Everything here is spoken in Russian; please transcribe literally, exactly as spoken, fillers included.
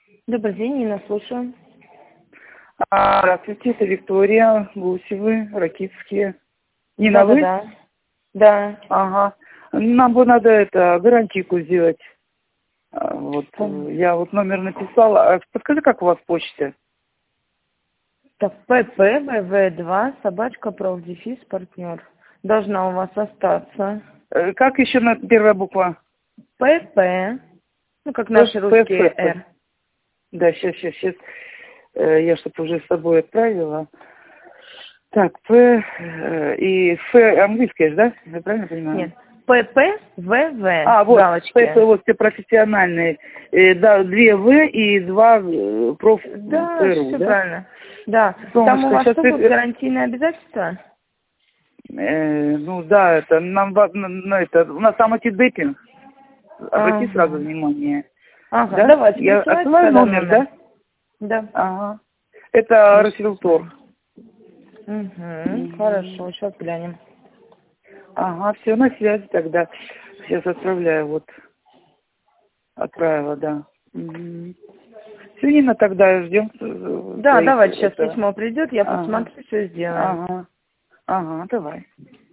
Добрый день, Нина, слушаю. А, Здравствуйте, это Виктория, Гусевы, Ракитские. Нина, Да, да, вы? да. Да. Ага. Нам бы надо это, гарантийку сделать. А, Вот, Там- э, я вот номер написала. А подскажи, как у вас почта? Так, ПП, ВВ2, собачка, профдефис, партнер. Должна у вас остаться. Э, Как еще на первая буква? ПП, ну, как П, наши П, русские П, П. Р. Да, сейчас, сейчас, сейчас. Я что-то уже с собой отправила. Так, П э, и Ф английское же, да? Я правильно понимаю? Нет, ПП, ВВ, А, вот, П, П, галочки. вот все профессиональные. Э, да, две В и два э, проф Да, ПРУ, все да? правильно. Да, там у Солнышко, вас сейчас... что будут гарантийные обязательства? ну да, это нам ва- на, на это, у нас там антидепинг. Обрати сразу Ага. внимание. Ага, Да? давайте, Я присылайте отсылаю тогда номер, номер. да? Да. Ага. Это Пришлите. Росфилтор. Угу, Мгм. хорошо, сейчас глянем. Ага, все, на связи тогда. Сейчас отправляю, вот. Отправила, да. Все, Нина, тогда ждем Да, своих, давайте, сейчас это... письмо придет, я Ага, посмотрю, все сделаем. ага, ага, давай.